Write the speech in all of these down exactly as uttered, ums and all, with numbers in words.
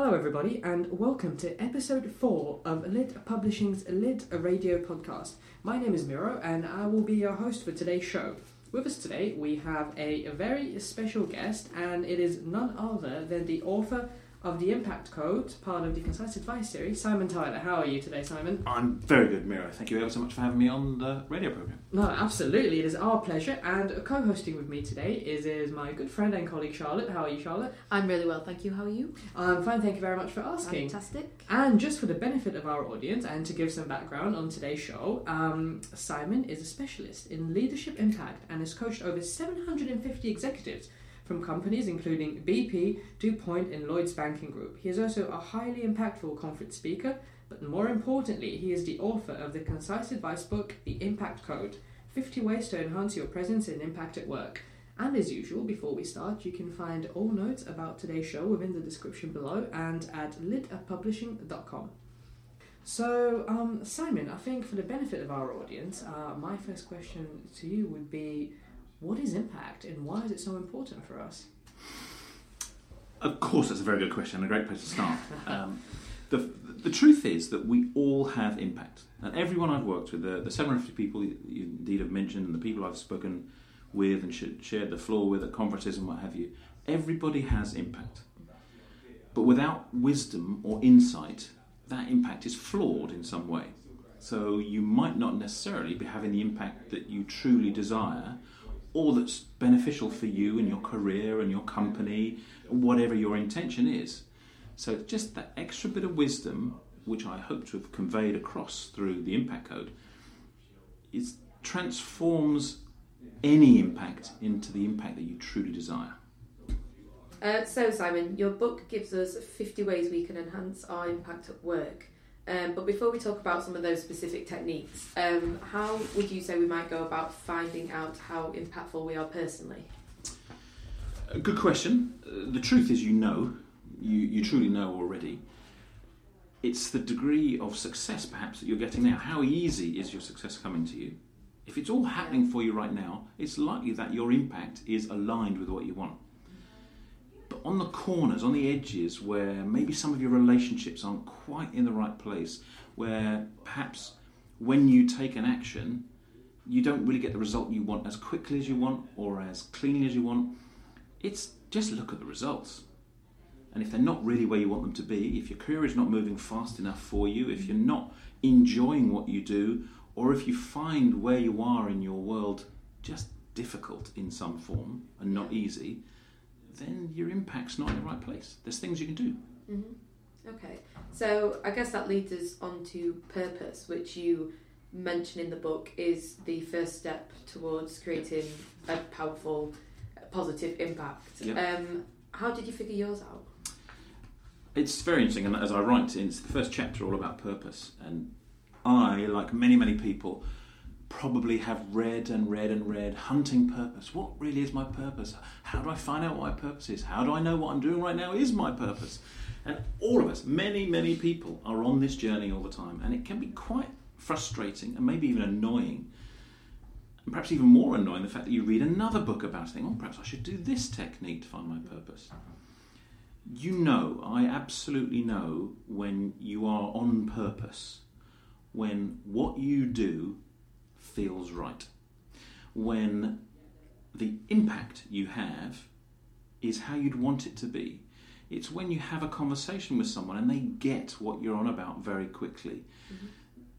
Hello everybody and welcome to episode four of Lit Publishing's Lit Radio podcast. My name is Miro and I will be your host for today's show. With us today we have a very special guest, and it is none other than the author of the Impact Code, part of the Concise Advice series, Simon Tyler. How are you today, Simon? I'm very good, Miro. Thank you ever so much for having me on the radio programme. No, absolutely. It is our pleasure. And co-hosting with me today is, is my good friend and colleague, Charlotte. How are you, Charlotte? I'm really well, thank you. How are you? I'm fine, thank you very much for asking. Fantastic. And just for the benefit of our audience and to give some background on today's show, um, Simon is a specialist in leadership impact and has coached over seven hundred fifty executives from companies including B P, DuPont and Lloyds Banking Group. He is also a highly impactful conference speaker, but more importantly, he is the author of the concise advice book, The Impact Code, fifty ways to enhance your presence and impact at work. And as usual, before we start, you can find all notes about today's show within the description below and at lit publishing dot com. So, um, Simon, I think for the benefit of our audience, uh, my first question to you would be, what is impact and why is it so important for us? Of course, that's a very good question and a great place to start. um, the, the truth is that we all have impact. And everyone I've worked with, the, the seven hundred fifty people you indeed have mentioned, and the people I've spoken with and shared the floor with at conferences and what have you, everybody has impact. But without wisdom or insight, that impact is flawed in some way. So you might not necessarily be having the impact that you truly desire, or that's beneficial for you and your career and your company, whatever your intention is. So just that extra bit of wisdom, which I hope to have conveyed across through the Impact Code, it transforms any impact into the impact that you truly desire. Uh, so, Simon, your book gives us fifty ways we can enhance our impact at work. Um, but before we talk about some of those specific techniques, um, how would you say we might go about finding out how impactful we are personally? A good question. Uh, the truth is you know, you, you truly know already. It's the degree of success perhaps that you're getting now. How easy is your success coming to you? If it's all happening for you right now, it's likely that your impact is aligned with what you want. But on the corners, on the edges, where maybe some of your relationships aren't quite in the right place, where perhaps when you take an action, you don't really get the result you want as quickly as you want or as cleanly as you want, it's just look at the results. And if they're not really where you want them to be, if your career is not moving fast enough for you, if you're not enjoying what you do, or if you find where you are in your world just difficult in some form and not easy, then your impact's not in the right place. There's things you can do. Mm-hmm. Okay, so I guess that leads us on to purpose, which you mention in the book is the first step towards creating a powerful, positive impact. Yep. Um, how did you figure yours out? It's very interesting, and as I write, it's the first chapter all about purpose. And I, like many, many people, probably have read and read and read hunting purpose. What really is my purpose? How do I find out what my purpose is? How do I know what I'm doing right now is my purpose? And all of us, many, many people are on this journey all the time, and it can be quite frustrating and maybe even annoying, and perhaps even more annoying the fact that you read another book about it, think, oh, perhaps I should do this technique to find my purpose. You know, I absolutely know when you are on purpose, when what you do feels right, when the impact you have is how you'd want it to be. It's when you have a conversation with someone and they get what you're on about very quickly. Mm-hmm.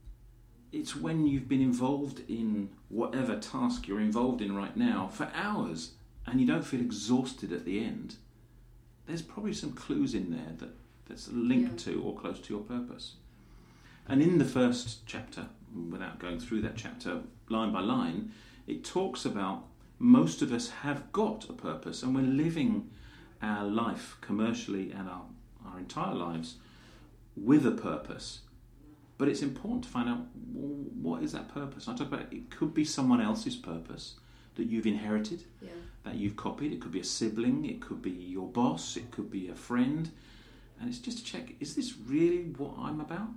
It's when you've been involved in whatever task you're involved in right now for hours and you don't feel exhausted at the end. There's probably some clues in there that, that's linked yeah. to or close to your purpose. And in the first chapter, without going through that chapter line by line, it talks about most of us have got a purpose and we're living our life commercially and our, our entire lives with a purpose. But it's important to find out, well, what is that purpose? I talk about it could be someone else's purpose that you've inherited, yeah. that you've copied. It could be a sibling, it could be your boss, it could be a friend. And it's just to check, is this really what I'm about?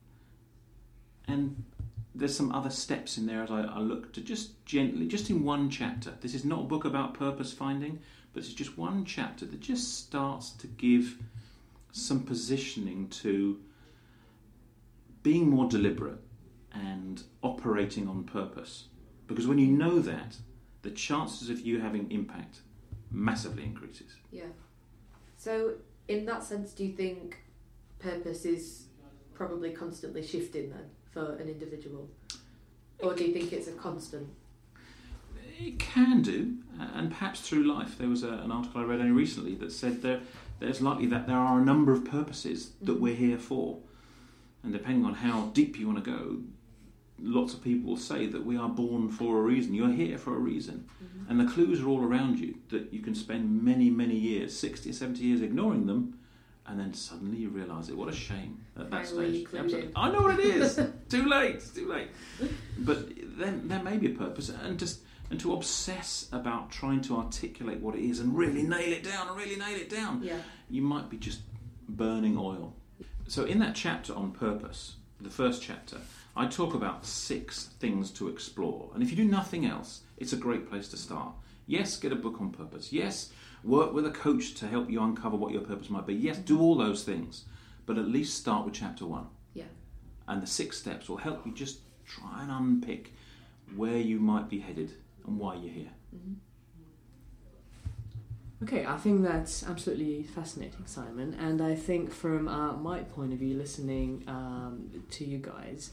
And there's some other steps in there as I, I look to just gently, just in one chapter. This is not a book about purpose finding, but it's just one chapter that just starts to give some positioning to being more deliberate and operating on purpose. Because when you know that, the chances of you having impact massively increases. Yeah. So in that sense, do you think purpose is probably constantly shifting then for an individual? Or do you think it's a constant? It can do, and perhaps through life. There was a, an article I read only recently that said there, there's likely that there are a number of purposes that we're here for. And depending on how deep you want to go, lots of people will say that we are born for a reason. You're here for a reason. Mm-hmm. And the clues are all around you that you can spend many, many years, sixty or seventy years ignoring them, and then suddenly you realise it. What a shame at that Finally stage. Absolutely. I know what it is. Too late. It's too late. But then there may be a purpose, and just and to obsess about trying to articulate what it is and really nail it down and really nail it down, yeah. you might be just burning oil. So in that chapter on purpose, the first chapter, I talk about six things to explore. And if you do nothing else, it's a great place to start. Yes, get a book on purpose. Yes, work with a coach to help you uncover what your purpose might be. Yes, do all those things. But at least start with chapter one. Yeah. And the six steps will help you just try and unpick where you might be headed and why you're here. Mm-hmm. Okay, I think that's absolutely fascinating, Simon. And I think from uh, my point of view, listening um, to you guys,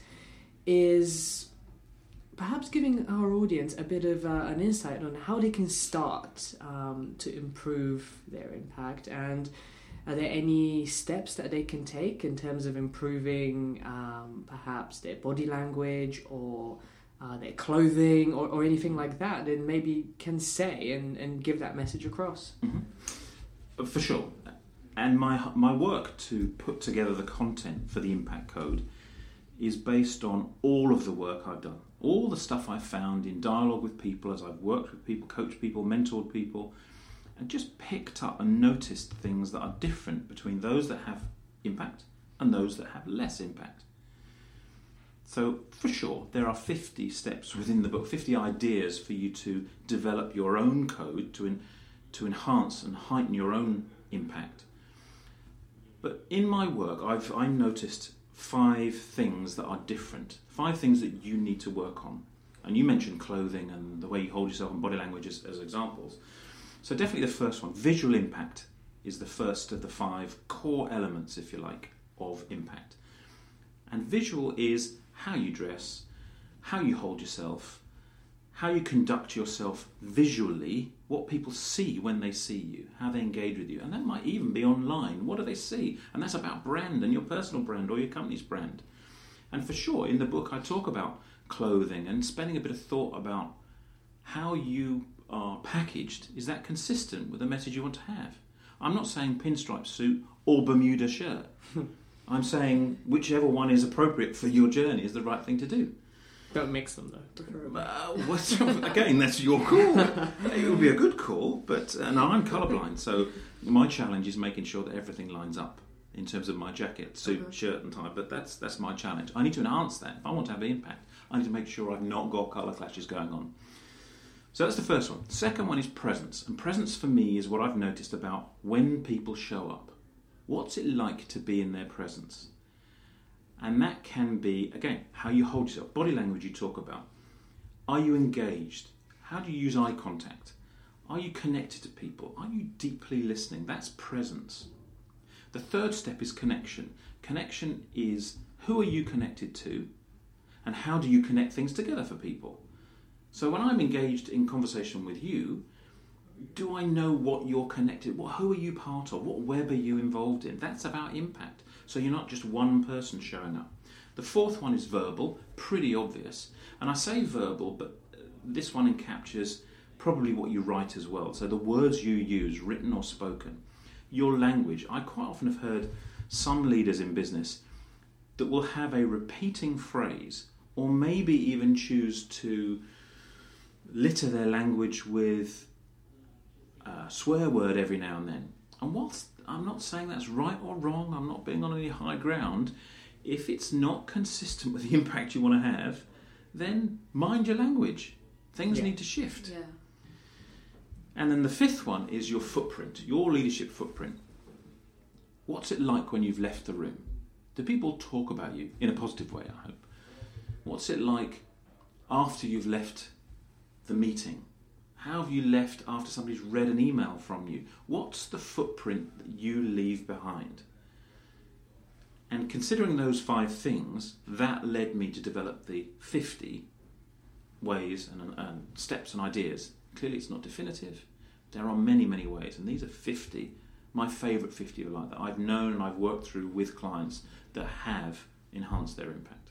is perhaps giving our audience a bit of uh, an insight on how they can start um, to improve their impact. And are there any steps that they can take in terms of improving um, perhaps their body language or uh, their clothing or, or anything like that, and maybe can say and, and give that message across? Mm-hmm. For sure. And my my work to put together the content for the Impact Code is based on all of the work I've done, all the stuff I've found in dialogue with people as I've worked with people, coached people, mentored people, and just picked up and noticed things that are different between those that have impact and those that have less impact. So for sure, there are fifty steps within the book, fifty ideas for you to develop your own code to en- to enhance and heighten your own impact. But in my work, I've I noticed five things that are different, five things that you need to work on. And you mentioned clothing and the way you hold yourself and body language as, as examples. So definitely the first one, visual impact, is the first of the five core elements, if you like, of impact. And visual is how you dress, how you hold yourself, how you conduct yourself visually, what people see when they see you, how they engage with you. And that might even be online. What do they see? And that's about brand and your personal brand or your company's brand. And for sure, in the book, I talk about clothing and spending a bit of thought about how you are packaged. Is that consistent with the message you want to have? I'm not saying pinstripe suit or Bermuda shirt. I'm saying whichever one is appropriate for your journey is the right thing to do. Don't mix them though. Uh, what's, again, that's your call. It will be a good call, but uh, no, I'm colourblind, so my challenge is making sure that everything lines up in terms of my jacket, suit, uh-huh. shirt and tie, but that's that's my challenge. I need to enhance that. If I want to have an impact, I need to make sure I've not got colour clashes going on. So that's the first one. The second one is presence, and presence for me is what I've noticed about when people show up. What's it like to be in their presence? And that can be, again, how you hold yourself, body language you talk about. Are you engaged? How do you use eye contact? Are you connected to people? Are you deeply listening? That's presence. The third step is connection. Connection is who are you connected to and how do you connect things together for people? So when I'm engaged in conversation with you, do I know what you're connected? What, who are you part of? What web are you involved in? That's about impact. So you're not just one person showing up. The fourth one is verbal, pretty obvious. And I say verbal, but this one captures probably what you write as well. So the words you use, written or spoken. Your language. I quite often have heard some leaders in business that will have a repeating phrase or maybe even choose to litter their language with a swear word every now and then. And whilst I'm not saying that's right or wrong, I'm not being on any high ground, if it's not consistent with the impact you want to have, then mind your language. Things yeah. need to shift. Yeah. And then the fifth one is your footprint, your leadership footprint. What's it like when you've left the room? Do people talk about you in a positive way, I hope? What's it like after you've left the meeting? How have you left after somebody's read an email from you? What's the footprint that you leave behind? And considering those five things, that led me to develop the fifty ways and, and steps and ideas. Clearly it's not definitive. There are many, many ways, and these are fifty, my favourite fifty are like that I've known and I've worked through with clients that have enhanced their impact.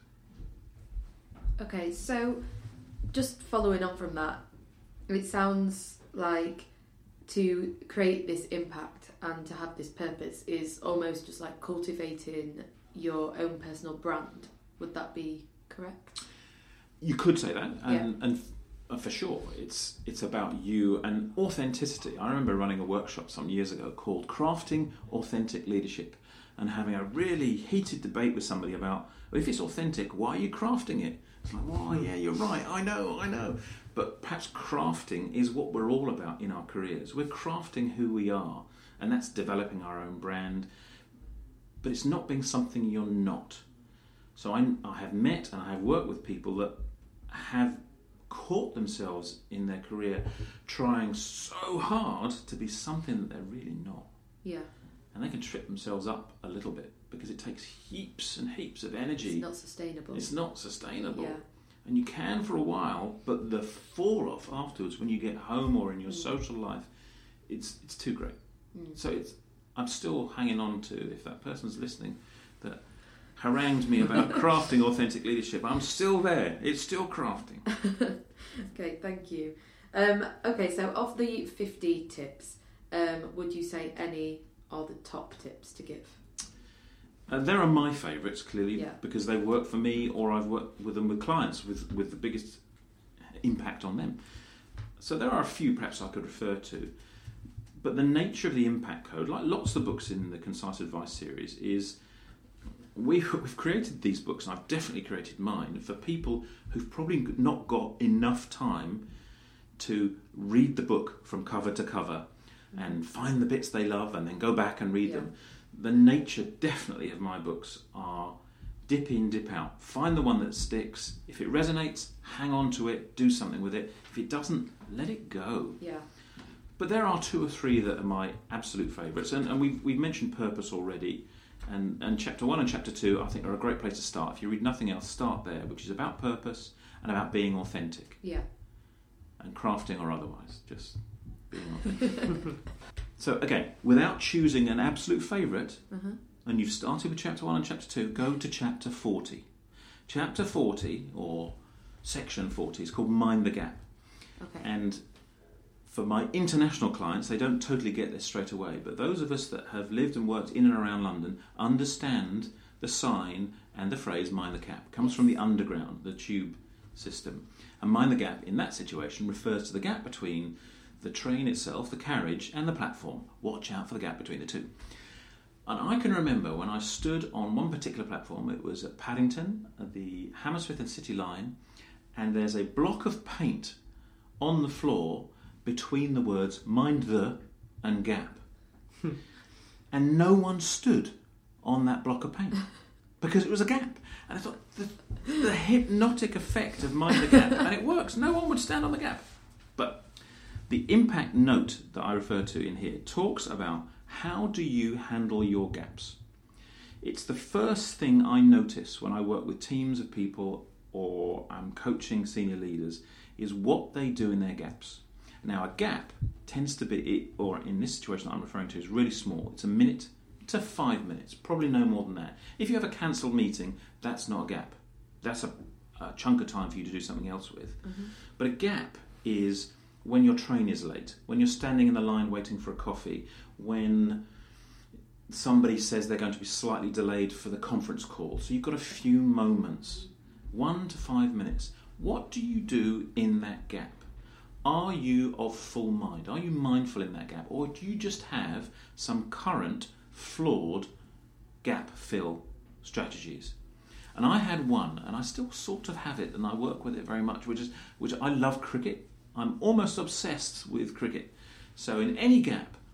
Okay, so just following on from that, it sounds like to create this impact and to have this purpose is almost just like cultivating your own personal brand. Would that be correct? You could say that, and, Yeah. and f- for sure, it's it's about you and authenticity. I remember running a workshop some years ago called Crafting Authentic Leadership, and having a really heated debate with somebody about, well, if it's authentic, why are you crafting it? It's like, oh yeah, you're right, I know, I know. But perhaps crafting is what we're all about in our careers. We're crafting who we are, and that's developing our own brand. But it's not being something you're not. So I, I have met and I have worked with people that have caught themselves in their career trying so hard to be something that they're really not. Yeah. And they can trip themselves up a little bit because it takes heaps and heaps of energy. It's not sustainable. It's not sustainable. Yeah. And you can for a while, but the fall off afterwards when you get home or in your Mm. social life, it's it's too great. Mm. So it's I'm still hanging on to, if that person's listening, that harangued me about crafting authentic leadership. I'm still there. It's still crafting. Okay, thank you. Um, okay, so of the fifty tips, um, would you say any are the top tips to give? Uh, there are my favourites, clearly, Yeah. because they work for me, or I've worked with them with clients with, with the biggest impact on them. So there are a few perhaps I could refer to. But the nature of the impact code, like lots of books in the Concise Advice series, is we've, we've created these books, and I've definitely created mine, for people who've probably not got enough time to read the book from cover to cover and find the bits they love and then go back and read Yeah. them. The nature, definitely, of my books are dip in, dip out. Find the one that sticks. If it resonates, hang on to it, do something with it. If it doesn't, let it go. Yeah. But there are two or three that are my absolute favourites, and, and we've, we've mentioned purpose already, and, and chapter one and chapter two I think are a great place to start. If you read nothing else, start there, which is about purpose and about being authentic, Yeah. and crafting or otherwise, just being authentic. So again, without choosing an absolute favourite, Uh-huh. and you've started with chapter one and chapter two, go to chapter forty. Chapter forty, or section forty, is called Mind the Gap. Okay. And for my international clients, they don't totally get this straight away, but those of us that have lived and worked in and around London understand the sign and the phrase mind the gap. It comes from the underground, the tube system. And mind the gap in that situation refers to the gap between the train itself, the carriage, and the platform. Watch out for the gap between the two. And I can remember when I stood on one particular platform, it was at Paddington, at the Hammersmith and City line, and there's a block of paint on the floor between the words mind the and gap. And no one stood on that block of paint because it was a gap. And I thought, the, the hypnotic effect of mind the gap, and it works. No one would stand on the gap. But the impact note that I refer to in here talks about how do you handle your gaps. It's the first thing I notice when I work with teams of people or I'm coaching senior leaders, is what they do in their gaps. Now, a gap tends to be, or in this situation that I'm referring to, is really small. It's a minute to five minutes, probably no more than that. If you have a cancelled meeting, that's not a gap. That's a, a chunk of time for you to do something else with. Mm-hmm. But a gap is when your train is late, when you're standing in the line waiting for a coffee, when somebody says they're going to be slightly delayed for the conference call. So you've got a few moments, one to five minutes. What do you do in that gap? Are you of full mind? Are you mindful in that gap? Or do you just have some current, flawed gap fill strategies? And I had one, and I still sort of have it, and I work with it very much, which is, which I love cricket. I'm almost obsessed with cricket. So in any gap,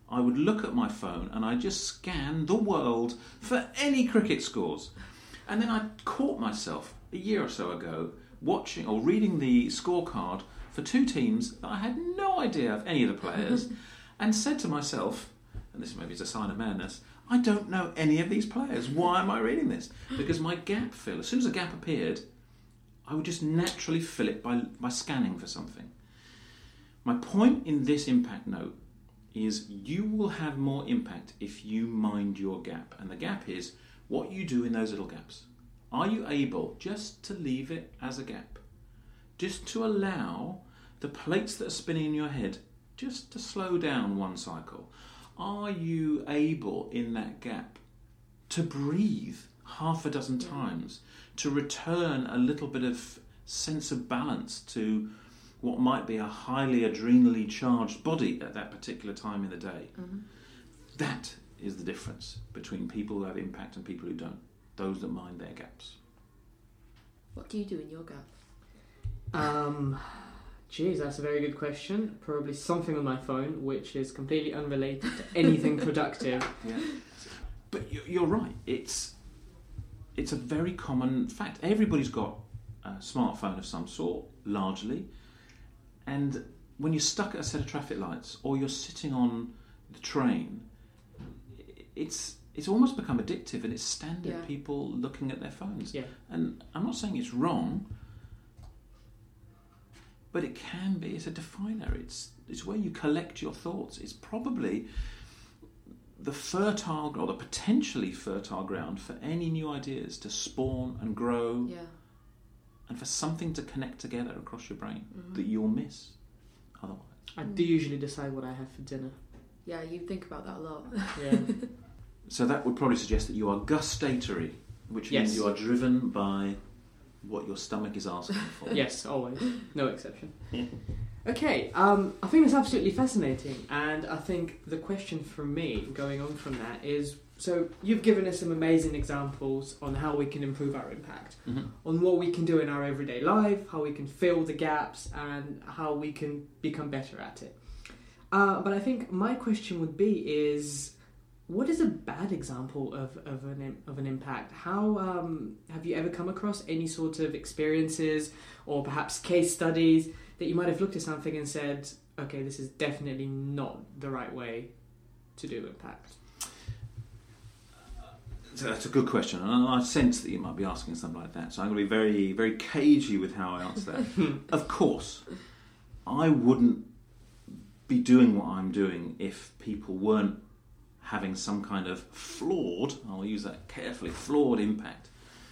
I would look at my phone and I'd just scan the world for any cricket scores. And then I caught myself a year or so ago watching or reading the scorecard for two teams that I had no idea of any of the players and said to myself, and this maybe is a sign of madness, I don't know any of these players. Why am I reading this? Because my gap fill, as soon as a gap appeared, I would just naturally fill it by, by scanning for something. My point in this impact note is you will have more impact if you mind your gap. And the gap is what you do in those little gaps. Are you able just to leave it as a gap? Just to allow the plates that are spinning in your head just to slow down one cycle? Are you able in that gap to breathe half a dozen times, to return a little bit of sense of balance to what might be a highly adrenally charged body at that particular time in the day? Mm-hmm. That is the difference between people who have impact and people who don't, those that mind their gaps. What do you do in your gap? Um, geez, that's a very good question. Probably something on my phone which is completely unrelated to anything productive. Yeah. But you're right. It's it's a very common fact. Everybody's got a smartphone of some sort, largely. And when you're stuck at a set of traffic lights or you're sitting on the train, it's it's almost become addictive, and it's standard yeah. people looking at their phones. Yeah. And I'm not saying it's wrong, but it can be. It's a definer. It's it's where you collect your thoughts. It's probably the fertile or the potentially fertile ground for any new ideas to spawn and grow, yeah. and for something to connect together across your brain mm-hmm. that you'll miss otherwise. I do usually decide what I have for dinner. Yeah, you think about that a lot. Yeah. So that would probably suggest that you are gustatory, which Yes. means you are driven by what your stomach is asking for. Yes, always. No exception. Okay, um, I think that's absolutely fascinating, and I think the question for me, going on from that, is, so you've given us some amazing examples on how we can improve our impact, Mm-hmm. on what we can do in our everyday life, how we can fill the gaps, and how we can become better at it. Uh, but I think my question would be is, what is a bad example of, of an im- of an impact? How um, have you ever come across any sort of experiences or perhaps case studies that you might have looked at something and said, okay, this is definitely not the right way to do impact? So that's a good question, and I sense that you might be asking something like that. So I'm going to be very, very cagey with how I answer that. Of course, I wouldn't be doing what I'm doing if people weren't having some kind of flawed, I'll use that carefully, flawed impact.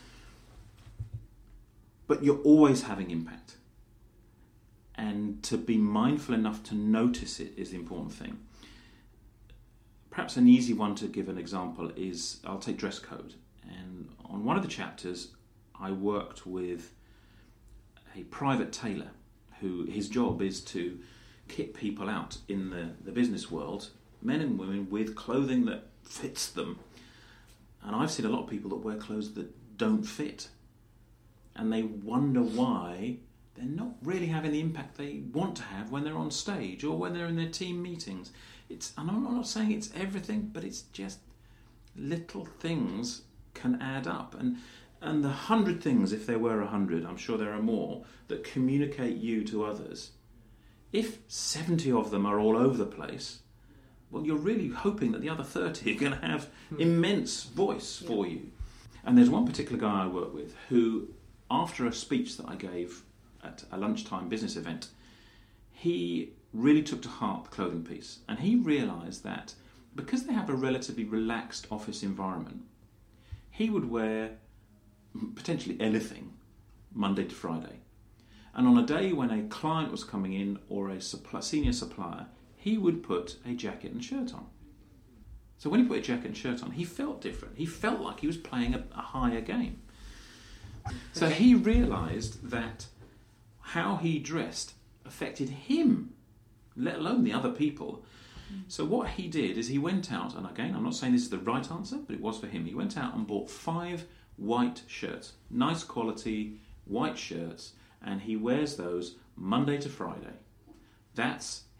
But you're always having impact. And to be mindful enough to notice it is the important thing. Perhaps an easy one to give an example is, I'll take dress code. And on one of the chapters, I worked with a private tailor who his job is to kit people out in the, the business world, men and women, with clothing that fits them. And I've seen a lot of people that wear clothes that don't fit. And they wonder why they're not really having the impact they want to have when they're on stage or when they're in their team meetings. It's, and I'm not saying it's everything, but it's just little things can add up. And and the hundred things, if there were a hundred, I'm sure there are more, that communicate you to others. If seventy of them are all over the place, well, you're really hoping that the other thirty are going to have hmm. immense voice yeah. for you. And there's one particular guy I work with who, after a speech that I gave at a lunchtime business event, he really took to heart the clothing piece. And he realised that because they have a relatively relaxed office environment, he would wear potentially anything Monday to Friday. And on a day when a client was coming in or a supply, senior supplier, he would put a jacket and shirt on. So when he put a jacket and shirt on, he felt different. He felt like he was playing a, a higher game. So he realised that how he dressed affected him, let alone the other people. So what he did is he went out, and again, I'm not saying this is the right answer, but it was for him. He went out and bought five white shirts, nice quality white shirts, and he wears those Monday to Friday. That's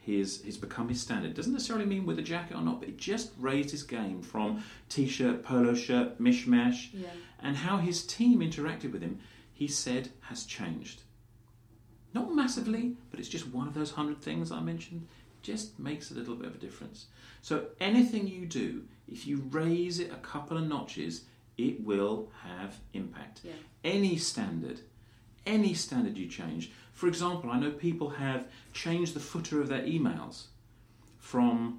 his he's become his standard. Doesn't necessarily mean with a jacket or not, but it just raised his game from t-shirt, polo shirt, mishmash, Yeah. and how his team interacted with him, he said, has changed. Not massively, but it's just one of those hundred things I mentioned. Just makes a little bit of a difference. So anything you do, if you raise it a couple of notches, it will have impact. Yeah. Any standard, any standard you change. For example, I know people have changed the footer of their emails from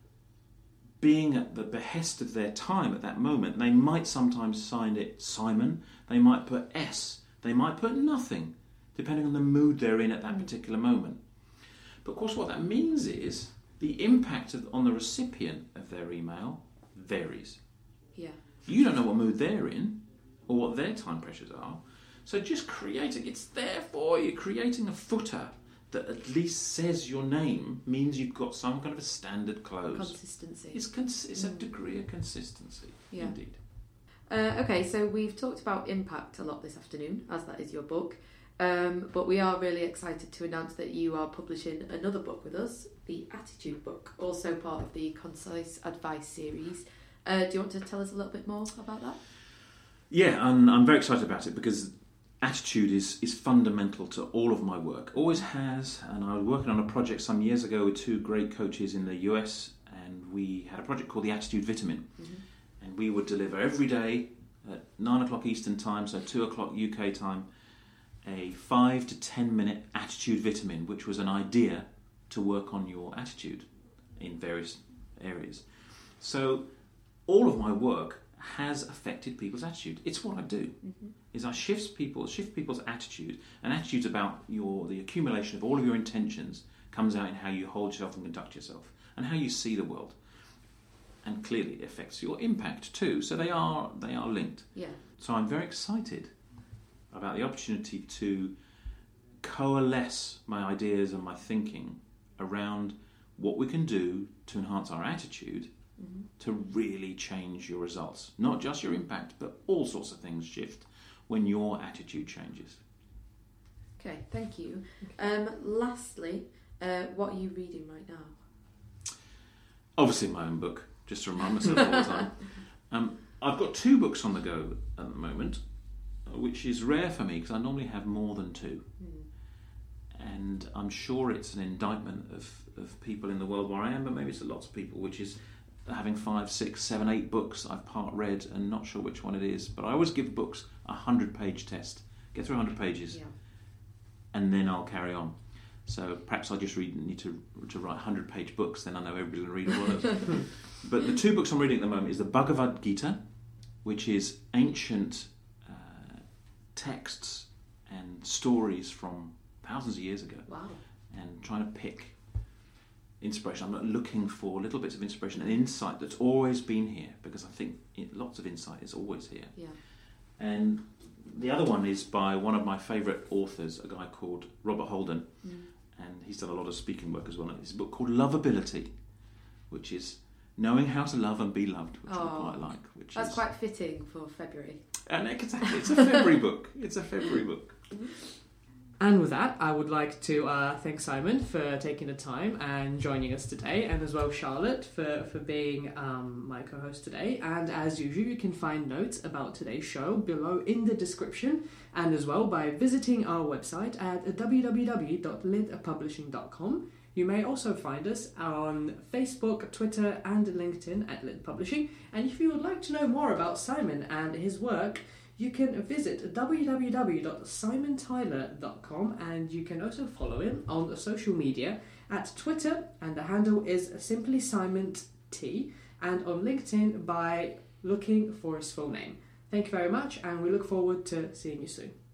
being at the behest of their time at that moment. They might sometimes sign it Simon, they might put S, they might put nothing, depending on the mood they're in at that particular moment. But of course what that means is the impact of, on the recipient of their email varies. Yeah. You don't know what mood they're in or what their time pressures are. So just creating, it's there for you. Creating a footer that at least says your name means you've got some kind of a standard close. Consistency. It's, cons- it's Mm. a degree of consistency, Yeah. indeed. Uh, okay, so we've talked about impact a lot this afternoon, as that is your book. Um, but we are really excited to announce that you are publishing another book with us, the Attitude book, also part of the Concise Advice series. Uh, do you want to tell us a little bit more about that? Yeah, and I'm very excited about it because attitude is, is fundamental to all of my work. Always has, and I was working on a project some years ago with two great coaches in the U S, and we had a project called the Attitude Vitamin. Mm-hmm. And we would deliver every day at nine o'clock Eastern time, so two o'clock U K time, a five to ten minute attitude vitamin, which was an idea to work on your attitude in various areas. So all of my work has affected people's attitude. It's what I do. Mm-hmm. Is I shift people, shift people's attitude, and attitude's about your the accumulation of all of your intentions comes out in how you hold yourself and conduct yourself, and how you see the world. And clearly it affects your impact too. So they are they are linked. Yeah. So I'm very excited about the opportunity to coalesce my ideas and my thinking around what we can do to enhance our attitude Mm-hmm. to really change your results. Not just your impact, but all sorts of things shift when your attitude changes. Okay, thank you. Um, lastly, uh, what are you reading right now? Obviously my own book, just to remind myself all the time. Um, I've got two books on the go at the moment, which is rare for me because I normally have more than two. Mm. And I'm sure it's an indictment of, of people in the world where I am, but maybe it's lots of people, which is having five, six, seven, eight books I've part read and not sure which one it is. But I always give books a hundred page test. Get through a hundred pages, Yeah. and then I'll carry on. So perhaps I just read, need to to write hundred page books, then I know everybody's going to read all of those. But the two books I'm reading at the moment is the Bhagavad Gita, which is ancient uh, texts and stories from thousands of years ago, Wow. and trying to pick inspiration. I'm not looking for little bits of inspiration and insight that's always been here, because I think it, lots of insight is always here. Yeah. And the other one is by one of my favourite authors, a guy called Robert Holden, Mm. and he's done a lot of speaking work as well. It's a book called Lovability, which is knowing how to love and be loved, which Oh, I quite like. Which That's is, quite fitting for February. and exactly, it's a February book. It's a February book. And with that, I would like to uh, thank Simon for taking the time and joining us today, and as well Charlotte for, for being um, my co-host today. And as usual, you can find notes about today's show below in the description, and as well by visiting our website at w w w dot lid publishing dot com. You may also find us on Facebook, Twitter and LinkedIn at Lid Publishing. And if you would like to know more about Simon and his work, you can visit w w w dot simon tyler dot com, and you can also follow him on social media at Twitter, and the handle is simply Simon T, and on LinkedIn by looking for his full name. Thank you very much, and we look forward to seeing you soon.